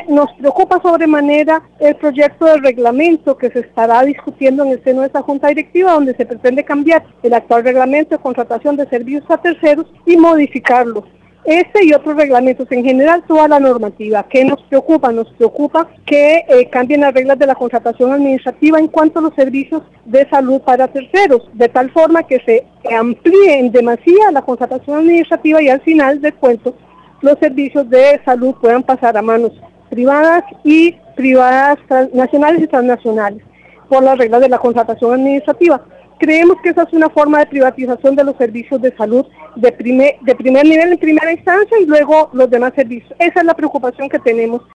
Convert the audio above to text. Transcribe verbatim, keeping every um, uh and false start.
nos preocupa sobremanera el proyecto de reglamento que se estará discutiendo en el seno de esta Junta Directiva, donde se pretende cambiar el actual reglamento de contratación de servicios a terceros y modificarlo. Este y otros reglamentos, en general toda la normativa. ¿Qué nos preocupa? Nos preocupa que eh, cambien las reglas de la contratación administrativa en cuanto a los servicios de salud para terceros, de tal forma que se amplíe en demasía la contratación administrativa y al final del cuento los servicios de salud puedan pasar a manos privadas y privadas nacionales y transnacionales por las reglas de la contratación administrativa. Creemos que esa es una forma de privatización de los servicios de salud de primer, de primer nivel en primera instancia y luego los demás servicios. Esa es la preocupación que tenemos